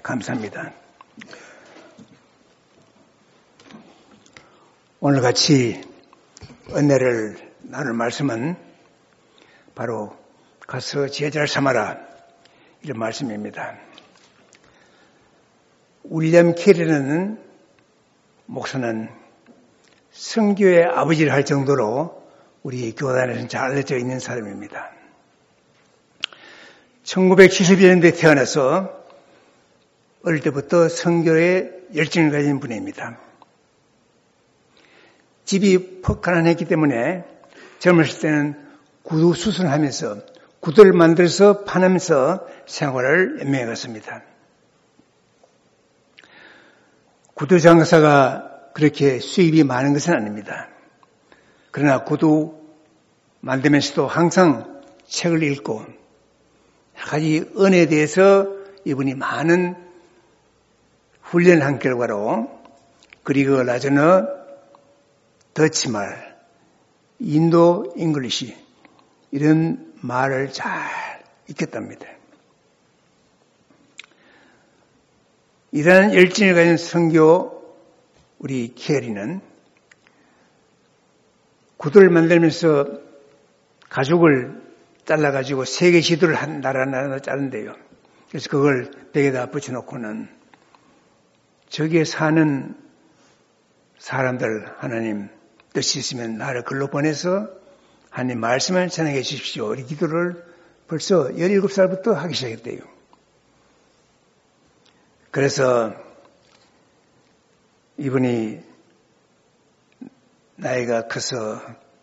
감사합니다. 오늘 같이 은혜를 나눌 말씀은 바로 가서 제자를 삼아라 이런 말씀입니다. 윌리엄 캐리라는 목사는 선교의 아버지를 할 정도로 우리 교단에서는 잘 알려져 있는 사람입니다. 1970년대에 태어나서 어릴 때부터 선교에 열정을 가진 분입니다. 집이 가난했기 때문에 젊었을 때는 구두 수선하면서 구두를 만들어서 파면서 생활을 연명해 갔습니다. 구두 장사가 그렇게 수입이 많은 것은 아닙니다. 그러나 구두 만들면서도 항상 책을 읽고 한 가지 은혜에 대해서 이분이 많은 훈련을 한 결과로 그리고 라전어, 더치말, 인도 잉글리시 이런 말을 잘 익혔답니다. 이러한 열정을 가진 선교 우리 캐리는 구두를 만들면서 가죽을 잘라가지고 3개 지도를 한 나라 자른대요. 그래서 그걸 벽에다 붙여놓고는 저기에 사는 사람들 하나님 뜻이 있으면 나를 글로 보내서 하나님 말씀을 전하게 해주십시오. 이 기도를 벌써 17살부터 하기 시작했대요. 그래서 이분이 나이가 커서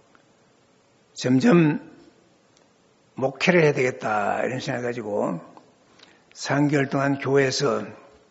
점점 목회를 해야 되겠다 이런 생각을 가지고 3개월 동안 교회에서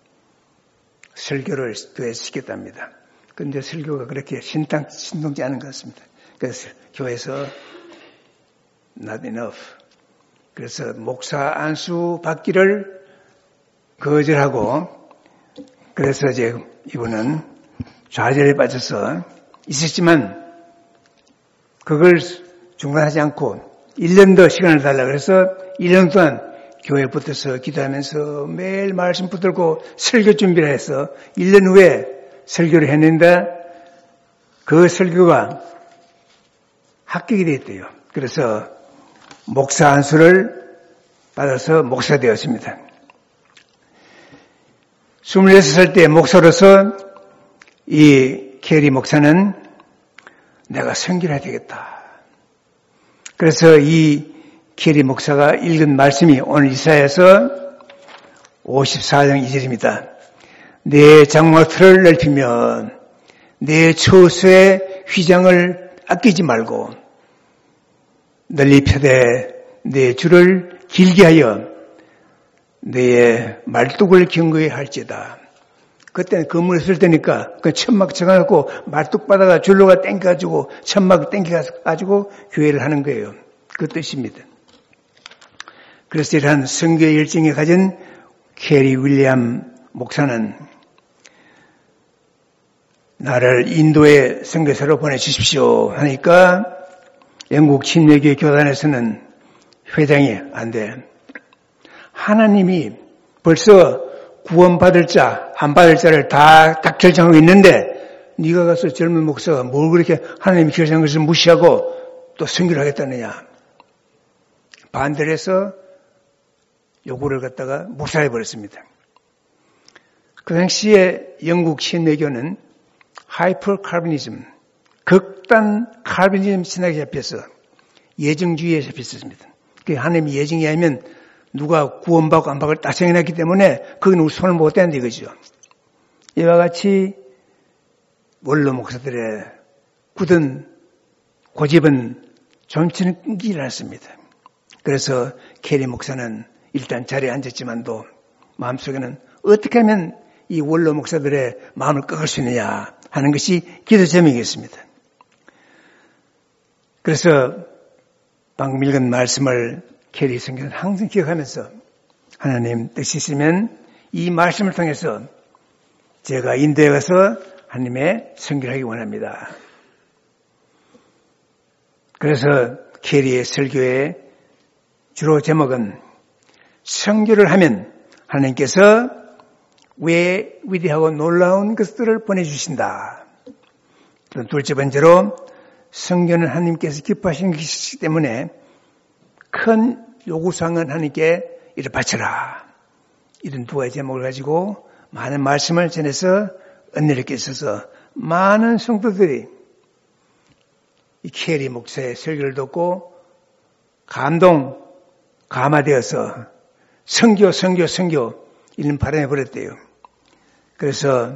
설교를 시켰답니다. 그런데 설교가 그렇게 신통치 않은 것 같습니다. 그래서 교회에서 not enough. 그래서 목사 안수 받기를 거절하고 그래서 이제 이분은 좌절에 빠져서 있었지만 그걸 중단하지 않고 1년 더 시간을 달라 그래서 1년 동안 교회에 붙어서 기도하면서 매일 말씀 붙들고 설교 준비를 해서 1년 후에 설교를 했는데 그 설교가 합격이 됐대요. 그래서 목사 안수를 받아서 목사 되었습니다. 26살 때 목사로서 이 캐리 목사는 내가 선교를 해야 되겠다. 그래서 이 캐리 목사가 읽은 말씀이 오늘 이사야서 54장 2절입니다. 내 장막틀을 넓히면 내 처소의 휘장을 아끼지 말고 널리 펴되 내 줄을 길게 하여 내 말뚝을 견고히 할지다. 그때는 건물에 쓸 때니까 그 천막 쳐가지고 말뚝 받아가 줄로가 땡겨가지고 천막 땡겨가지고 교회를 하는 거예요. 그 뜻입니다. 그래서 이러한 선교의 열정에 가진 캐리 윌리엄 목사는 나를 인도에 선교사로 보내주십시오 하니까 영국 침례교회 교단에서는 회장이 안 돼. 하나님이 벌써 구원받을 자, 안 받을 자를 다 딱 결정하고 있는데 네가 가서 젊은 목사가 뭘 그렇게 하나님이 결정한 것을 무시하고 또 선교를 하겠다느냐. 반대를 해서 요구를 갖다가 묵살해버렸습니다. 그 당시에 영국 신내교는 하이퍼 칼비니즘, 극단 칼비니즘 신학에 잡혀서 예정주의에 잡혔습니다. 하나님이 예정이 아니면 누가 구원받고 안 받고 다 정해놨기 때문에 거기는 우리 손을 못 댄다 이거죠. 이와 같이 원로 목사들의 굳은 고집은 점치는 끈기를 났습니다. 그래서 캐리 목사는 일단 자리에 앉았지만도 마음속에는 어떻게 하면 이 원로 목사들의 마음을 꺾을 수 있느냐 하는 것이 기도 제목이었습니다. 그래서 방금 읽은 말씀을 캐리 성경은 항상 기억하면서 하나님 뜻이 있으면 이 말씀을 통해서 제가 인도에 가서 하나님의 선교를 하기 원합니다. 그래서 캐리의 설교의 주로 제목은 선교를 하면 하나님께서 왜 위대하고 놀라운 것들을 보내주신다. 둘째 번째로 성경은 하나님께서 기뻐하시는 것이기 때문에 큰 요구사항은 하나님께 이를 바쳐라. 이런 두 가지 제목을 가지고 많은 말씀을 전해서 은혜를 얻게 있어서 많은 성도들이 이 캐리 목사의 설교를 듣고 감화되어서 선교 이런 바람이 불었대요. 그래서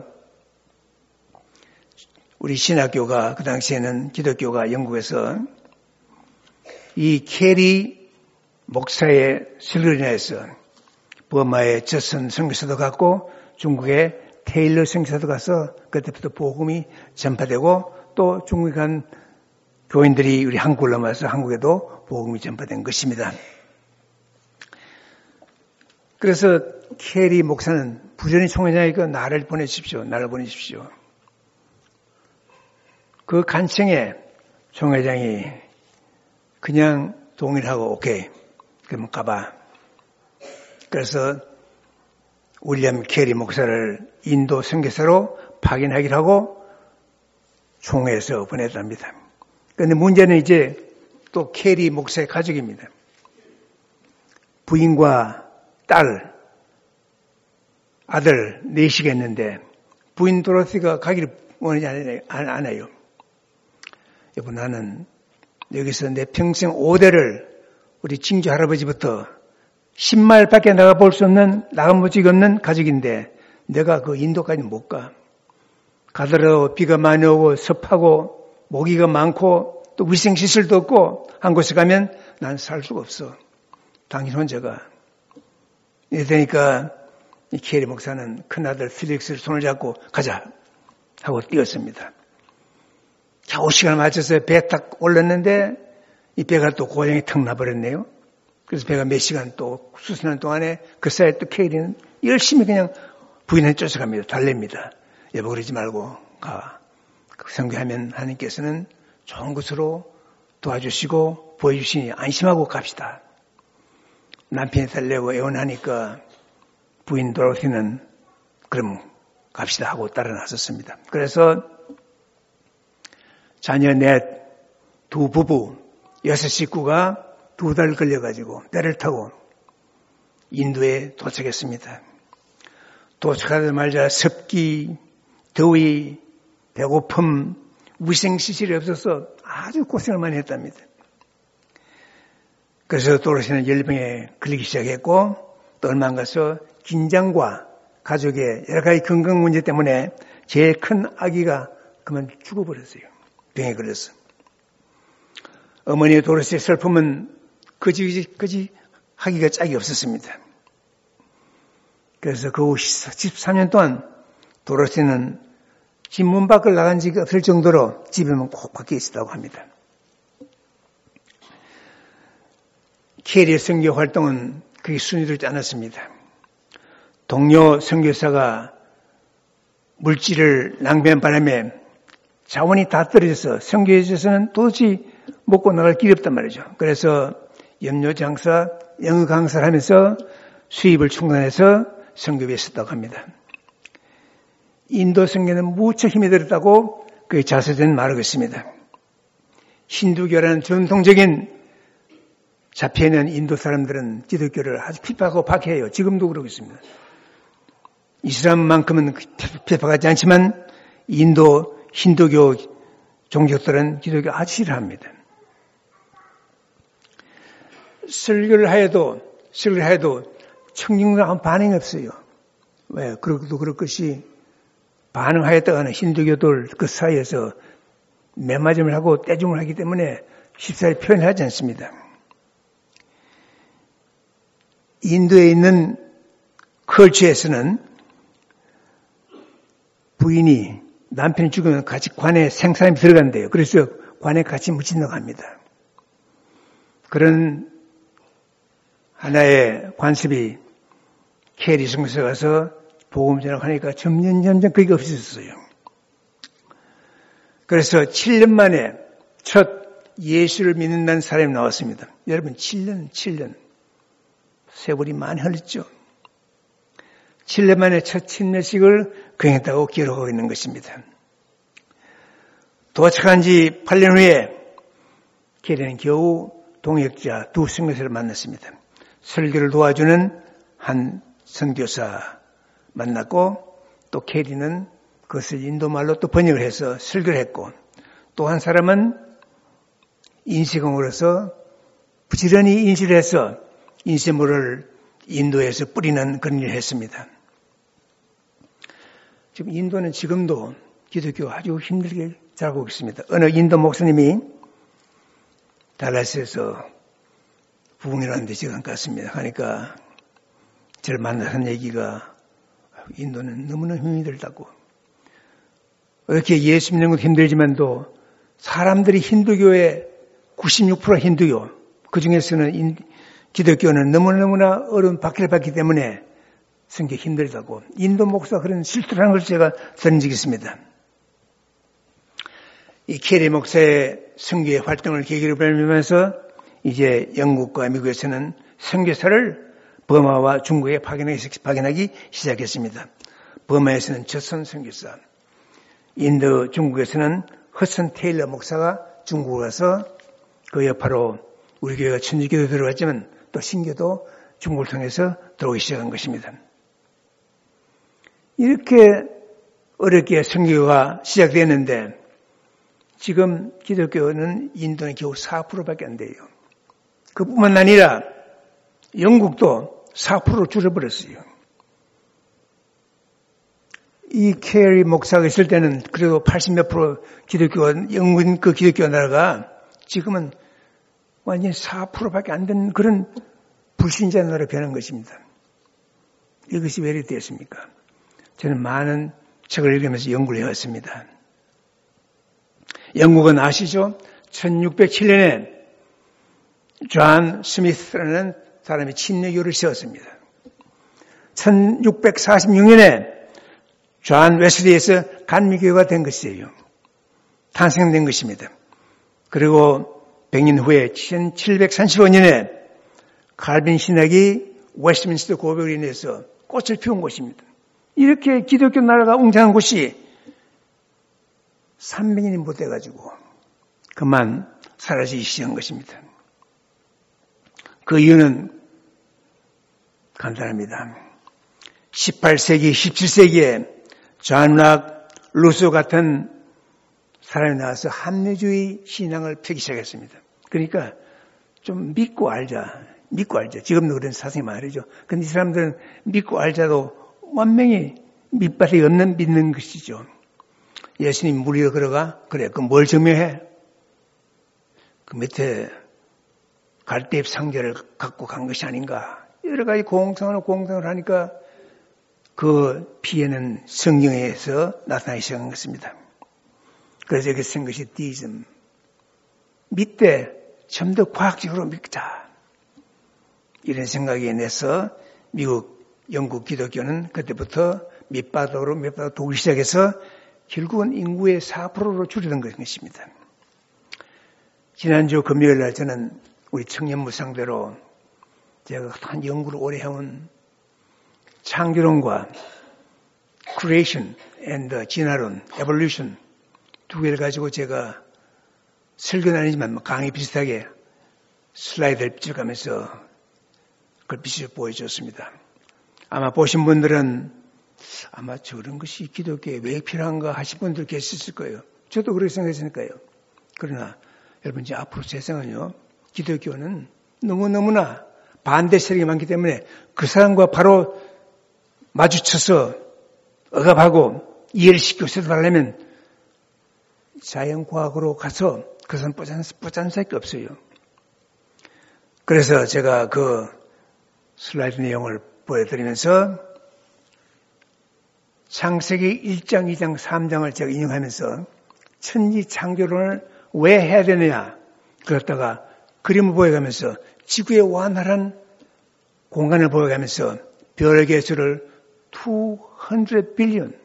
우리 신학교가 그 당시에는 기독교가 영국에서 이 캐리 목사의 설교로 인해서 버마의 저선 선교사도 갔고 중국의 테일러 선교사도 가서 그때부터 복음이 전파되고 또 중국에 간 교인들이 우리 한국을 넘어서 한국에도 복음이 전파된 것입니다. 그래서 캐리 목사는 부전히 총회장에게 나를 보내십시오. 그 간청에 총회장이 그냥 동의하고 오케이. 그럼 가봐. 그래서 윌리엄 캐리 목사를 인도 선교사로 파견하기로 하고 총회에서 보냈답니다. 그런데 문제는 이제 또 캐리 목사의 가족입니다. 부인과 딸, 아들 넷이가 있는데 부인 도로시가 가기를 원하지 않아요. 여보, 나는 여기서 내 평생 5대를 우리 증조 할아버지부터 10마일 밖에 나가볼 수 없는 나가보지가 없는 가족인데 내가 그 인도까지 못 가. 가더라도 비가 많이 오고 습하고 모기가 많고 또 위생시설도 없고 한 곳에 가면 난 살 수가 없어. 당신 혼자 가. 이러니까 이 캐리 목사는 큰아들 필릭스를 손을 잡고 가자 하고 뛰었습니다. 겨우 시간을 맞춰서 배에 딱 올랐는데 이 배가 또 고장이 턱 나버렸네요. 그래서 배가 몇 시간 또 수선하는 동안에 그 사이에 또 캐리는 열심히 그냥 부인을 쫓아갑니다. 달랩니다. 여보 그러지 말고 가. 선교하면 하나님께서는 좋은 것으로 도와주시고 보여주시니 안심하고 갑시다. 남편이 달래고 애원하니까 부인 도로시는 그럼 갑시다 하고 따라 나섰습니다. 그래서 자녀 넷, 두 부부, 6 식구가 2달 걸려가지고 배를 타고 인도에 도착했습니다. 도착하자마자 습기, 더위, 배고픔, 위생시설이 없어서 아주 고생을 많이 했답니다. 그래서 도로시는 열병에 걸리기 시작했고 또 얼마 안 가서 긴장과 가족의 여러 가지 건강 문제 때문에 제일 큰 아기가 그만 죽어버렸어요. 병에 걸려서. 어머니의 도로시의 슬픔은 그지 하기가 짝이 없었습니다. 그래서 그 후 13년 동안 도로시는 집 문 밖을 나간 적이 없을 정도로 집에만 꼭 밖에 있었다고 합니다. 캐리의 선교 활동은 그게 순위되지 않았습니다. 동료 선교사가 물질을 낭비한 바람에 자원이 다 떨어져서 선교에 있어서는 도저히 먹고 나갈 길이 없단 말이죠. 그래서 염료 장사, 영어 강사를 하면서 수입을 충당해서 선교에 있었다고 합니다. 인도 선교는 무척 힘이 들었다고 그의 자서전 말하고 있습니다. 힌두교라는 전통적인 잡혀있는 인도 사람들은 기독교를 아주 핍박하고 박해해요. 지금도 그러고 있습니다. 이슬람만큼은 핍박하지 않지만 인도 힌두교 종족들은 기독교 아주 싫어합니다. 설교를 해도 청중들 아무 반응이 없어요. 왜? 그러고도 그럴 것이 반응하였다가는 힌두교들 그 사이에서 매맞음을 하고 떼중을 하기 때문에 쉽사리 표현하지 않습니다. 인도에 있는 컬처에서는 부인이 남편이 죽으면 같이 관에 생사람이 들어간대요. 그래서 관에 같이 묻힌다고 합니다. 그런 하나의 관습이 캐리 성서에 가서 복음 전하니까 점점 그게 없어졌어요. 그래서 7년 만에 첫 예수를 믿는다는 사람이 나왔습니다. 여러분 7년 세월이 많이 흘렀죠. 7년 만에 첫 침례식을 거행했다고 기록하고 있는 것입니다. 도착한 지 8년 후에 캐리는 겨우 동역자 두 선교사를 만났습니다. 설교를 도와주는 한 선교사 만났고 또 캐리는 그것을 인도말로 또 번역을 해서 설교를 했고 또 한 사람은 인쇄공으로서 부지런히 인쇄를 해서 인쇄물을 인도에서 뿌리는 그런 일을 했습니다. 지금 인도는 지금도 기독교 아주 힘들게 자라고 있습니다. 어느 인도 목사님이 달라스에서 부흥이라는 데 지금 갔습니다. 하니까 저를 만나서 한 얘기가 인도는 너무나 힘들다고. 이렇게 예수 믿는 것도 힘들지만도 사람들이 힌두교의 96% 힌두교, 그 중에서는 기독교는 너무너무나 어려운 박해를 받기 때문에 성격이 힘들다고. 인도 목사가 그런 실토를 하는 것을 제가 들은 적이 있습니다. 이 캐리 목사의 선교의 활동을 계기로 벌이면서 이제 영국과 미국에서는 선교사를 버마와 중국에 파견하기 시작했습니다. 버마에서는 저선 선교사, 인도 중국에서는 허슨 테일러 목사가 중국에 가서 그 여파로 우리 교회가 천주교도 들어갔지만 또 신교도 중국을 통해서 들어오기 시작한 것입니다. 이렇게 어렵게 선교가 시작됐는데 지금 기독교는 인도는 겨우 4%밖에 안 돼요. 그뿐만 아니라 영국도 4%로 줄어버렸어요. 이 캐리 목사가 있을 때는 그래도 80몇 프로 기독교가, 영국 그 기독교 나라가 지금은 완전히 4%밖에 안 되는 그런 불신자 나라로 변한 것입니다. 이것이 왜 이렇게 됐습니까? 저는 많은 책을 읽으면서 연구를 해왔습니다. 영국은 아시죠? 1607년에 존 스미스라는 사람이 침례교를 세웠습니다. 1646년에 존 웨슬리에서 감리교가 된 것이에요. 탄생된 것입니다. 그리고 100년 후에 1735년에 칼빈 신학이 웨스트민스터 고백으로 인해서 꽃을 피운 곳입니다. 이렇게 기독교 나라가 웅장한 곳이 300년이 못 돼가지고 그만 사라지기 시작한 것입니다. 그 이유는 간단합니다. 18세기, 17세기에 존 락, 루소 같은 사람이 나와서 합리주의 신앙을 펴기 시작했습니다. 그러니까 좀 믿고 알자. 지금도 그런 사상이 말이죠. 그런데 이 사람들은 믿고 알자도 완명히 밑바닥이 없는 믿는 것이죠. 예수님 물 위에 걸어가? 그래, 그럼 뭘 증명해? 그 밑에 갈대잎 상자를 갖고 간 것이 아닌가. 여러 가지 공상을 하니까 그 피해는 성경에서 나타나기 시작한 것입니다. 그래서 여기 쓴 것이 디즘. 믿되 좀 더 과학적으로 믿자. 이런 생각에 내서 미국, 영국 기독교는 그때부터 밑바닥으로 도기 시작해서 결국은 인구의 4%로 줄어든 것입니다. 지난주 금요일 날 저는 우리 청년부 상대로 제가 한 연구를 오래 해온 창조론과 creation and 진화론, evolution 두 개를 가지고 제가 설교는 아니지만 강의 비슷하게 슬라이드를 비춰가면서 그걸 비춰 보여줬습니다. 아마 보신 분들은 아마 저런 것이 기독교에 왜 필요한가 하신 분들 계셨을 거예요. 저도 그렇게 생각했으니까요. 그러나 여러분 이제 앞으로 세상은요. 기독교는 너무너무나 반대 세력이 많기 때문에 그 사람과 바로 마주쳐서 억압하고 이해를 시키고 세도하려면 자연과학으로 가서 그 사람 뽀짠 수밖에 없어요. 그래서 제가 그 슬라이드 내용을 보여드리면서 창세기 1장, 2장, 3장을 제가 인용하면서 천지 창조론을 왜 해야 되느냐 그랬다가 그림을 보여가면서 지구의 완활한 공간을 보여가면서 별의 개수를 200 빌리언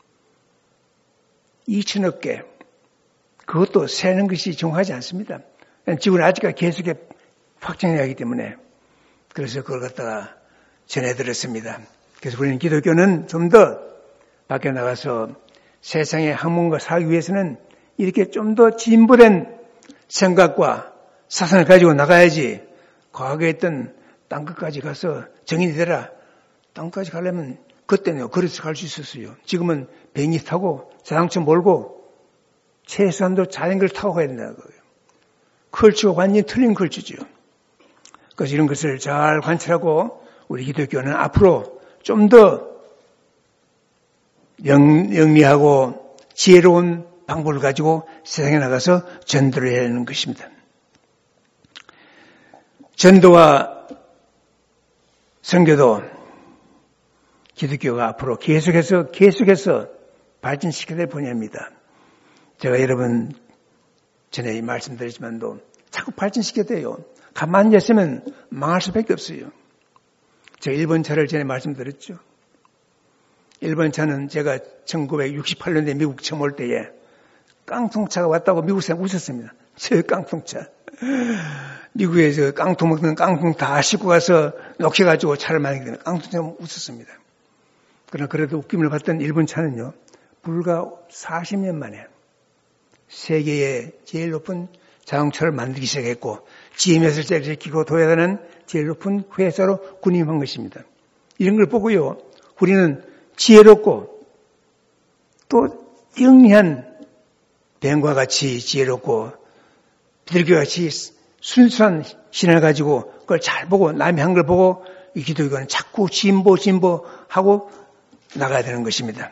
2천억 개 그것도 세는 것이 중요하지 않습니다. 지구는 아직까지 계속해 확장해야 하기 때문에 그래서 그걸 갖다가 전해드렸습니다. 그래서 우리는 기독교는 좀 더 밖에 나가서 세상의 학문과 살기 위해서는 이렇게 좀 더 진보된 생각과 사상을 가지고 나가야지. 과거에 있던 땅끝까지 가서 정인이 되라. 땅끝까지 가려면 그때는 걸어서 갈 수 있었어요. 지금은 비행기 타고 자동차 몰고 최소한도 자전거를 타고 가야 된다는 거예요. 컬처가 완전히 틀린 컬처죠. 그래서 이런 것을 잘 관찰하고 우리 기독교는 앞으로 좀 더 영리하고 지혜로운 방법을 가지고 세상에 나가서 전도를 해야 하는 것입니다. 전도와 선교도 기독교가 앞으로 계속해서 발전시켜야 될 분야입니다. 제가 여러분 전에 말씀드렸지만도 자꾸 발전시켜야 돼요. 가만히 있으면 망할 수밖에 없어요. 제가 일본 차를 전에 말씀드렸죠. 일본 차는 제가 1968년에 미국 처음 올 때에 깡통차가 왔다고 미국 사람 웃었습니다. 저 깡통차. 미국에서 깡통 먹는 깡통 다 싣고 가서 녹여가지고 차를 마시게 되는 깡통차 웃었습니다. 그러나 그래도 웃김을 봤던 일본 차는요, 불과 40년 만에 세계의 제일 높은 자동차를 만들기 시작했고, GMS를 제끼고 도약하는 제일 높은 회사로 군림한 것입니다. 이런 걸 보고요, 우리는 지혜롭고 또 영리한 뱀과 같이 지혜롭고 비둘기와 같이 순수한 신을 가지고 그걸 잘 보고 남이 한 걸 보고 이 기독교는 자꾸 진보하고 나가야 되는 것입니다.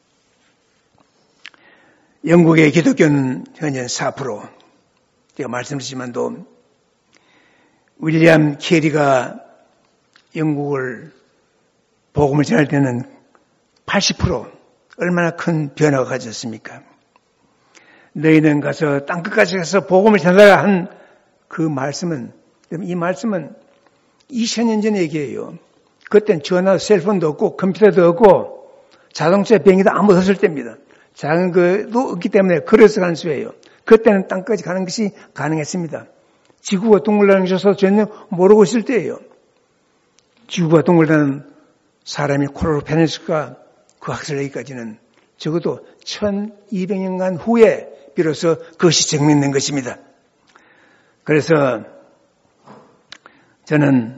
영국의 기독교는 현재 4%. 제가 말씀드렸지만도 윌리엄 캐리가 영국을 복음을 전할 때는 80% 얼마나 큰 변화가 가졌습니까? 너희는 가서 땅끝까지 가서 복음을 전하라 한 그 말씀은, 이 말씀은 2000년 전 얘기예요. 그땐 전화, 셀폰도 없고 컴퓨터도 없고 자동차, 비행기도 아무도 없을 때입니다. 작은 것도 없기 때문에 걸어서 가는 수예요. 그때는 땅까지 가는 것이 가능했습니다. 지구가 동글다는 것을 전혀 모르고 있을 때예요. 지구가 동글다는 사람이 코로로 변했을까? 그 학설내기까지는 적어도 1200년간 후에 비로소 그것이 증명된 것입니다. 그래서 저는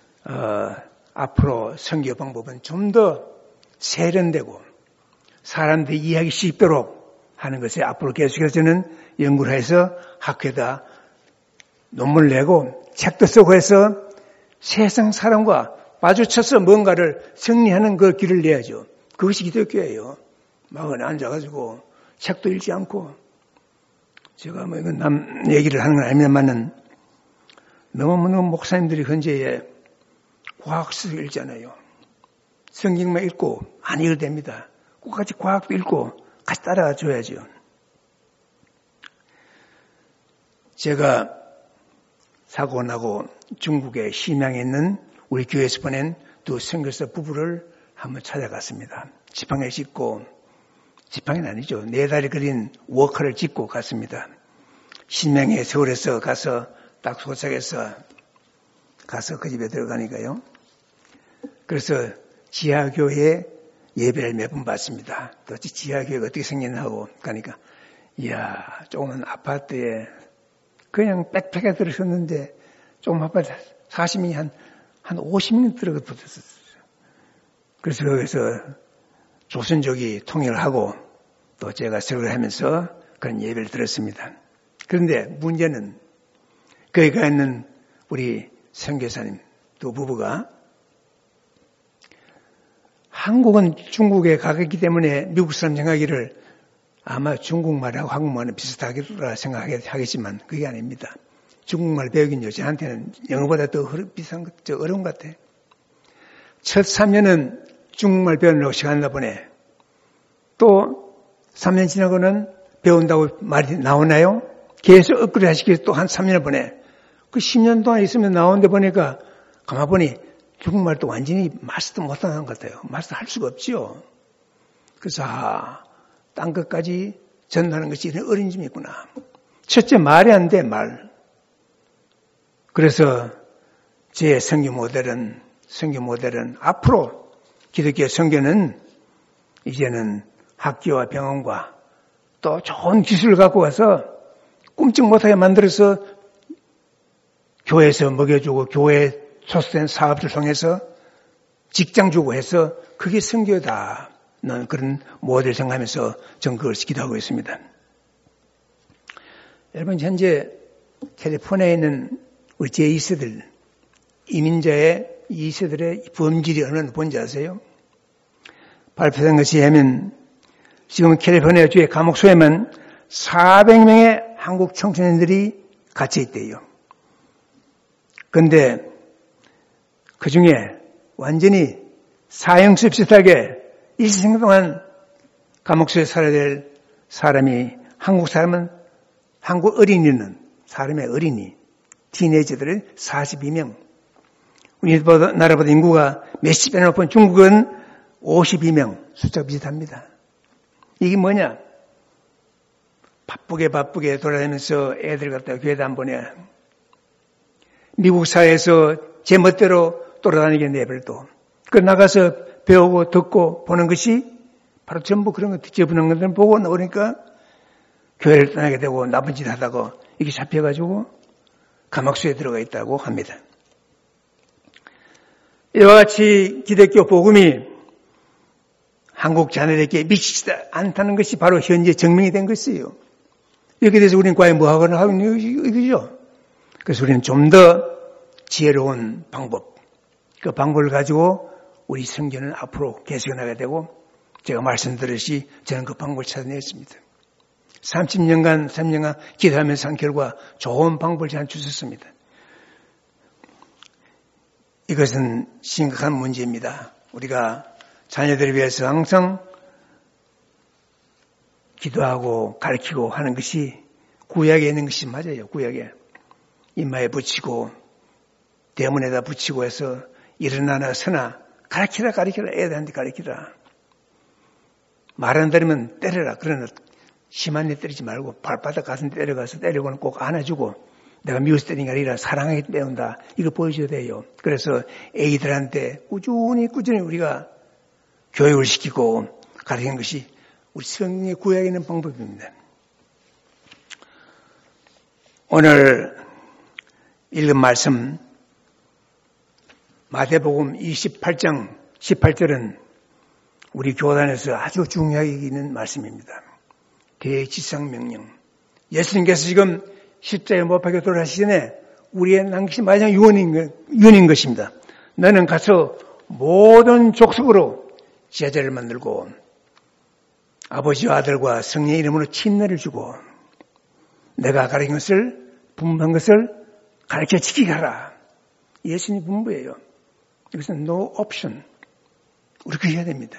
앞으로 선교 방법은 좀 더 세련되고 사람들이 이해하기 쉽도록 하는 것에 앞으로 계속해서 저는 연구를 해서 학회에다 논문을 내고 책도 쓰고 해서 세상 사람과 마주쳐서 뭔가를 정리하는 그 길을 내야죠. 그것이 기독교예요. 막 앉아가지고 책도 읽지 않고 제가 뭐 이건 남 얘기를 하는 건 아닙니다만은 너무 목사님들이 현재에 과학서 읽잖아요. 성경만 읽고 안 읽어도 됩니다. 꼭 같이 과학도 읽고 같이 따라가 줘야죠. 제가 사고 나고 중국의 심양에 있는 우리 교회에서 보낸 두 선교사 부부를 한번 찾아갔습니다. 지팡이를 싣고, 지팡이는 아니죠. 4다리 그린 워커를 짚고 갔습니다. 심양에 서울에서 가서 딱 도착해서 가서 그 집에 들어가니까요. 그래서 지하교회 예배를 몇 번 받습니다. 도대체 지하교회가 어떻게 생겼나 하고 가니까 이야, 조그만 아파트에 그냥 빽빽하게 들으셨는데 조금 아파트 40명이 한 50명 들어붙었어요. 그래서 거기서 조선족이 통일을 하고 또 제가 설교를 하면서 그런 예배를 들었습니다. 그런데 문제는 거기 가 있는 우리 선교사님 두 부부가 한국은 중국에 가겠기 때문에 미국 사람 생각하기를 아마 중국말하고 한국말은 비슷하겠다 생각하겠지만 그게 아닙니다. 중국말 배우긴요. 저한테는 영어보다 더 비싼 것, 어려운 것 같아. 첫 3년은 중국말 배우려고 시간을 보내. 또 3년 지나고는 배운다고 말이 나오나요? 계속 업그레이드 하시기 위해서 또 한 3년을 보내. 그 10년 동안 있으면 나오는데 보니까 가만 보니 중국말도 완전히 마스터 못하는 것 같아요. 마스터 할 수가 없죠. 그래서 땅끝까지 전하는 것이 이런 어려움이 있구나. 첫째 말이 안 돼, 말. 그래서 제 선교 모델은 앞으로 기독교 선교는 이제는 학교와 병원과 또 좋은 기술을 갖고 와서 꿈쩍 못하게 만들어서 교회에서 먹여주고 교회에 소속된 사업을 통해서 직장 주고 해서 그게 선교다. 는 그런 모델을 생각하면서 전 그걸 기도하고 있습니다. 여러분 현재 캘리포니아에 있는 우리 제2세들 이민자의 2세들의 범질이 얼마나 본지 아세요? 발표된 것에 의하면 지금 캘리포니아 주의 감옥소에만 400명의 한국 청소년들이 갇혀 있대요. 그런데 그 중에 완전히 사형수 비슷하게 일생 동안 감옥소에 살아야 될 사람이 한국 사람은 한국 어린이는 사람의 어린이 티네이저들은 42명. 우리나라보다 인구가 몇십 배나 높은 중국은 52명. 숫자가 비슷합니다. 이게 뭐냐? 바쁘게 돌아다니면서 애들 갖다 교회도 안 보내. 미국 사회에서 제 멋대로 돌아다니게 내버려둬. 그 나가서 배우고 듣고 보는 것이 바로 전부 그런 거 뒤집어놓은 것들을 보고 나오니까 교회를 떠나게 되고 나쁜 짓 하다가 이게 잡혀가지고 감옥소에 들어가 있다고 합니다. 이와 같이 기독교 복음이 한국 자녀들에게 미치지 않다는 것이 바로 현재 증명이 된 것이에요. 이렇게 돼서 우리는 과연 뭐 하거나 하고 있는 것이죠. 그래서 우리는 좀 더 지혜로운 방법, 그 방법을 가지고 우리 선교는 앞으로 계속나가야 되고 제가 말씀드렸듯이 저는 그 방법을 찾아냈습니다. 3년간 기도하면서 한 결과 좋은 방법을 저한테 주셨습니다. 이것은 심각한 문제입니다. 우리가 자녀들을 위해서 항상 기도하고 가르치고 하는 것이 구약에 있는 것이 맞아요. 구약에 이마에 붙이고 대문에다 붙이고 해서 일어나나 서나 가르치라 애들한테 가르치라. 말 안 들으면 때려라. 그러나 심한 데 때리지 말고 발바닥 가슴 때려가서 때리고는 꼭 안아주고 내가 미워서 때린 게 아니라 사랑하게 배운다. 이거 보여줘야 돼요. 그래서 애들한테 꾸준히 우리가 교육을 시키고 가르치는 것이 우리 성경의 구약에 있는 방법입니다. 오늘 읽은 말씀 마태복음 28장 18절은 우리 교단에서 아주 중요하게 있는 말씀입니다. 대지상명령. 예수님께서 지금 십자가에 못 박혀 돌아가시기 전에 우리의 남기신 마지막 유언인 것입니다. 너는 가서 모든 족속으로 제자를 만들고 아버지와 아들과 성령의 이름으로 침례를 주고 내가 가르친 것을 분부한 것을 가르쳐 지키게 하라. 예수님 분부예요. 이것은 no option. 우리가 해야 됩니다.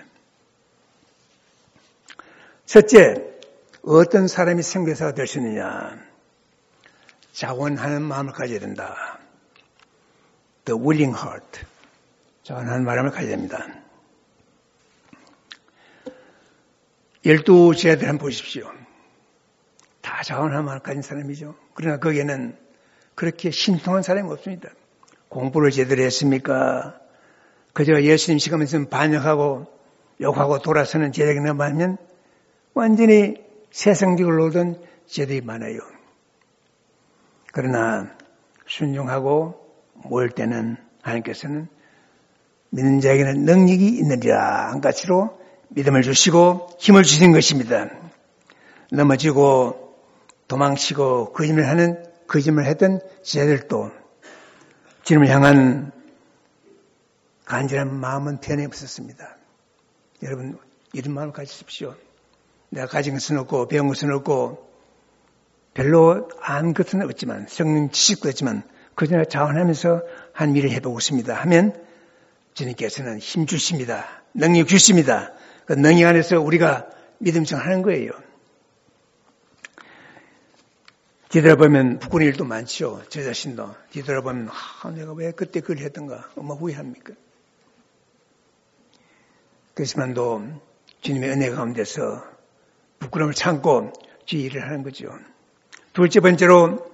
첫째, 어떤 사람이 선교사가 될 수 있느냐? 자원하는 마음을 가져야 된다. The willing heart. 자원하는 마음을 가져야 됩니다. 12 제자들 한번 보십시오. 다 자원하는 마음을 가진 사람이죠. 그러나 거기에는 그렇게 신통한 사람이 없습니다. 공부를 제대로 했습니까? 그저 예수님 시간에서 반역하고 욕하고 돌아서는 제자들이 남아면 완전히 세상적으로 놀던 제자들이 많아요. 그러나 순종하고 모일 때는 하나님께서는 믿는 자에게는 능력이 있느니라 한 가지로 믿음을 주시고 힘을 주신 것입니다. 넘어지고 도망치고 거짓말을 했던 제자들도 주님을 향한 간절한 마음은 변함없었습니다. 여러분 이런 마음을 가지십시오. 내가 가진 것은 없고 배운 것은 없고 별로 아는 것은 없지만 성능 지식도 없지만 그저나 자원하면서 한 일을 해보고 있습니다 하면 주님께서는 힘 주십니다. 능력 주십니다. 그 능력 안에서 우리가 믿음생활하는 거예요. 뒤돌아보면 부끄러운 일도 많죠. 저 자신도 뒤돌아보면 내가 왜 그때 그걸 했던가 얼마나 후회합니까? 그렇지만도 주님의 은혜 가운데서 부끄러움을 참고 주 일을 하는 거죠. 둘째 번째로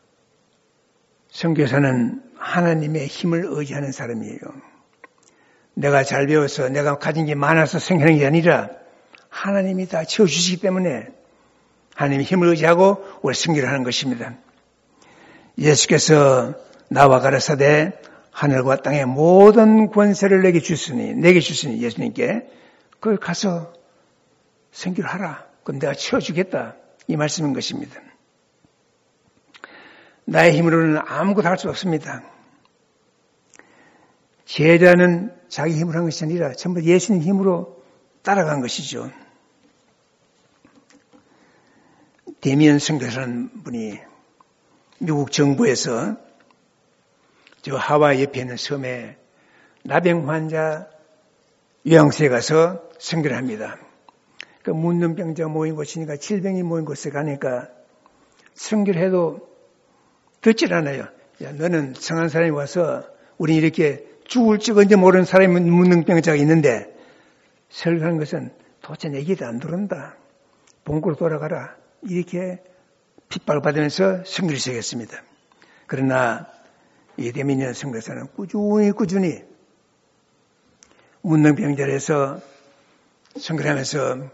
선교사는 하나님의 힘을 의지하는 사람이에요. 내가 잘 배워서 내가 가진 게 많아서 생기는 게 아니라 하나님이 다 채워주시기 때문에 하나님의 힘을 의지하고 우리 승리를 하는 것입니다. 예수께서 나와 가라사대 하늘과 땅의 모든 권세를 내게 주시니 예수님께 그걸 가서 승리를 하라. 그럼 내가 채워주겠다. 이 말씀인 것입니다. 나의 힘으로는 아무것도 할 수 없습니다. 제자는 자기 힘으로 한 것이 아니라 전부 예수님 힘으로 따라간 것이죠. 데미안 선교사라는 분이 미국 정부에서 저 하와이 옆에 있는 섬에 나병 환자 요양소에 가서 선교를 합니다. 그 문둥병자가 모인 곳이니까 질병이 모인 곳에 가니까 선교를 해도 듣질 않아요. 야, 너는 성한 사람이 와서 우리 이렇게 죽을지 언제 모르는 사람이 문둥병자가 있는데 설교하는 것은 도대체 내 얘기도 안 들은다. 본국으로 돌아가라. 이렇게 핍박을 받으면서 선교를 시작했습니다. 그러나 이 데미안 선교사는 꾸준히 문둥병자를 해서 선교를 하면서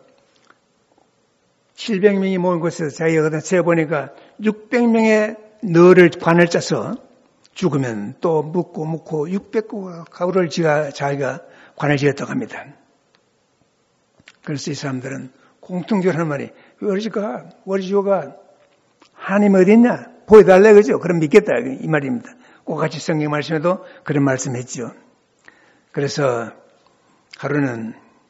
700명이 모인 곳에서 자기가 세어보니까 600명의 너를 관을 짜서 죽으면 또 묻고 600가구를 자기가 관을 지었다고 합니다. 그래서 이 사람들은 공통적으로 하는 말이 Where's God? Where's your God? 하나님 어디 있냐? 보여달래 그죠? 그럼 믿겠다 이 말입니다. 꼭 같이 성경 말씀에도 그런 말씀했죠. 그래서 하루는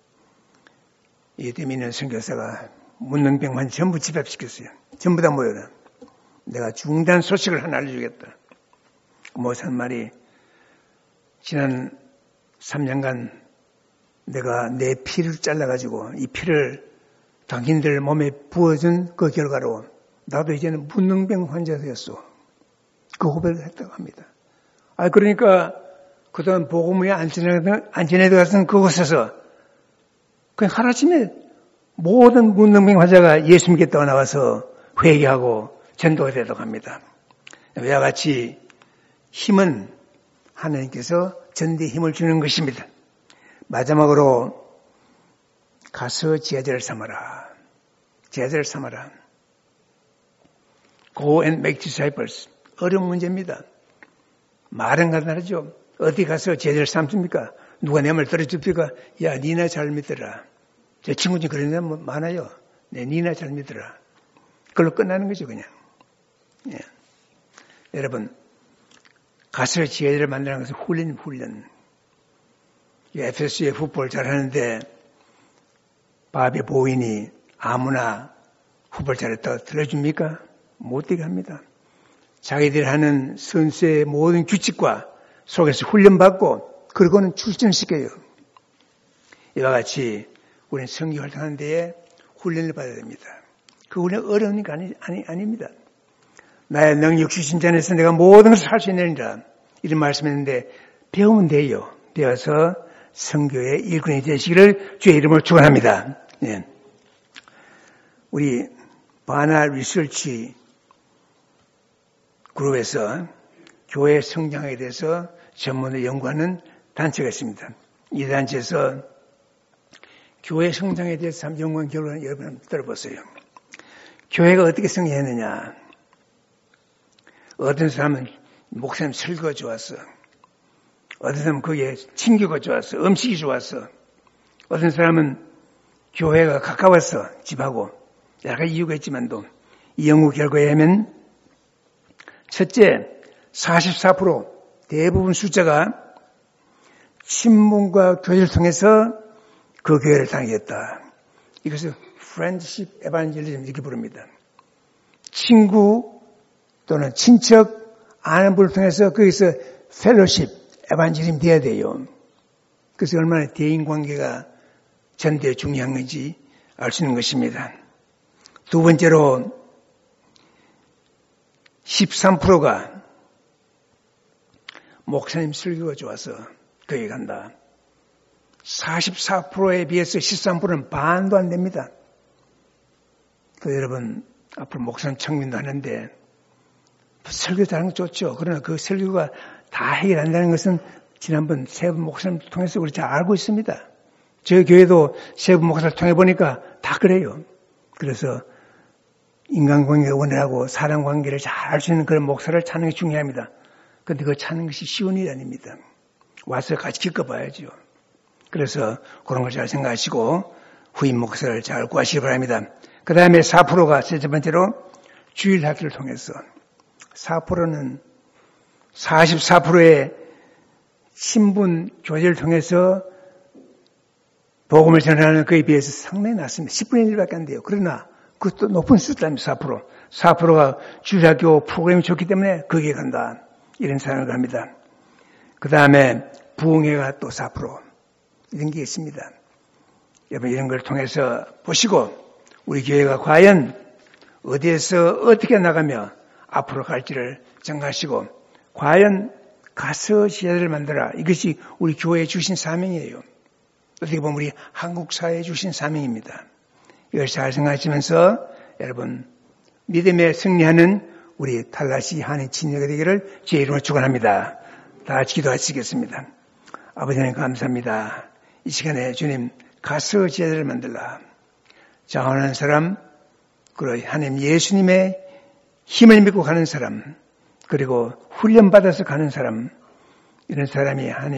이 데미안 선교사가 문둥병만 전부 집합시켰어요. 전부 다 모여라. 내가 중대한 소식을 하나 알려주겠다. 모사한 말이 지난 3년간 내가 내 피를 잘라가지고 이 피를 당신들 몸에 부어준 그 결과로 나도 이제는 문둥병 환자가 되었어. 그 고백을 했다고 합니다. 그러니까 그동안 복음에 안 전해들어갔던 그곳에서 그냥 하루아침에 모든 문둥병 환자가 예수 믿겠다고 나와서 회개하고 전도가 되도록 합니다. 이와 같이 힘은 하나님께서 전대에 힘을 주는 것입니다. 마지막으로 가서 제자를 삼아라. 제자를 삼아라. Go and make disciples. 어려운 문제입니다. 말은 간단하죠. 어디 가서 제자를 삼습니까? 누가 내 말 들어줍니까? 야, 니나 잘 믿더라. 제 친구 중에 그런 사람 많아요. 니나 잘 믿더라. 그걸로 끝나는 거죠, 그냥. 예. 여러분, 가서 제자를 만드는 것은 훈련. 에페소의 풋볼 잘하는데 바비 보인이 아무나 풋볼 잘했다고 들어줍니까? 못되게 합니다. 자기들이 하는 선수의 모든 규칙과 속에서 훈련받고 그러고는 출전시켜요. 이와 같이 우리는 선교 활동하는 데에 훈련을 받아야 됩니다. 그 훈련 어려운 게 아닙니다. 나의 능력 주신 자에서 내가 모든 것을 할 수 있느니라 이런 말씀했는데 배우면 돼요. 배워서 선교의 일꾼이 되시기를 주의 이름으로 축원합니다. 예. 우리 바나 리서치 그룹에서 교회 성장에 대해서 전문으로 연구하는 단체가 있습니다. 이 단체에서 교회 성장에 대해서 연구한 결과를 여러분 한번 들어보세요. 교회가 어떻게 성장했느냐. 어떤 사람은 목사님 설교가 좋았어. 어떤 사람은 거기에 친교가 좋았어. 음식이 좋았어. 어떤 사람은 교회가 가까웠어. 집하고. 여러 가지 이유가 있지만도 이 연구 결과에 의하면 첫째 44% 대부분 숫자가 친분과 교제를 통해서 그 교회를 다니겠다. 이것을 friendship evangelism 이렇게 부릅니다. 친구 또는 친척 아는 분을 통해서 거기서 fellowship evangelism 돼야 돼요. 그래서 얼마나 대인관계가 전대에 중요한 건지 알 수 있는 것입니다. 두 번째로 13%가 목사님 설교가 좋아서 거기 간다. 44%에 비해서 13%는 반도 안 됩니다. 여러분 앞으로 목사님 청민도 하는데 설교 잘하는 거 좋죠. 그러나 그 설교가 다 해결한다는 것은 지난번 세분 목사님 통해서 우리 잘 알고 있습니다. 저희 교회도 세분 목사를 통해 보니까 다 그래요. 그래서 인간관계가 원활하고 사람관계를 잘 알 수 있는 그런 목사를 찾는 게 중요합니다. 그런데 그걸 찾는 것이 쉬운 일이 아닙니다. 와서 같이 겪어봐야죠. 그래서 그런 걸 잘 생각하시고 후임 목사를 잘 구하시기 바랍니다. 그 다음에 4%가 세 번째로 주일학교를 통해서 4%는 44%의 신분 교제를 통해서 복음을 전하는 그에 비해서 상당히 낮습니다. 10분의 1밖에 안 돼요. 그러나 그것도 높은 숫자입니다. 4%. 4%가 주일학교 프로그램이 좋기 때문에 거기에 간다. 이런 사람을 합니다. 그 다음에 부흥회가 또 4%. 이런 게 있습니다. 여러분 이런 걸 통해서 보시고 우리 교회가 과연 어디에서 어떻게 나가며 앞으로 갈지를 정하시고 과연 가서 지혜를 만들어. 이것이 우리 교회에 주신 사명이에요. 어떻게 보면 우리 한국 사회에 주신 사명입니다. 이걸 잘 생각하시면서 여러분 믿음에 승리하는 우리 탈라시 한인 친구가 되기를 주의 이름으로 축원합니다. 다 같이 기도하시겠습니다. 아버지 하나님 감사합니다. 이 시간에 주님 가서 지혜를 만들라. 자원하는 사람, 그리고 하나님 예수님의 힘을 믿고 가는 사람, 그리고 훈련받아서 가는 사람, 이런 사람이 하나님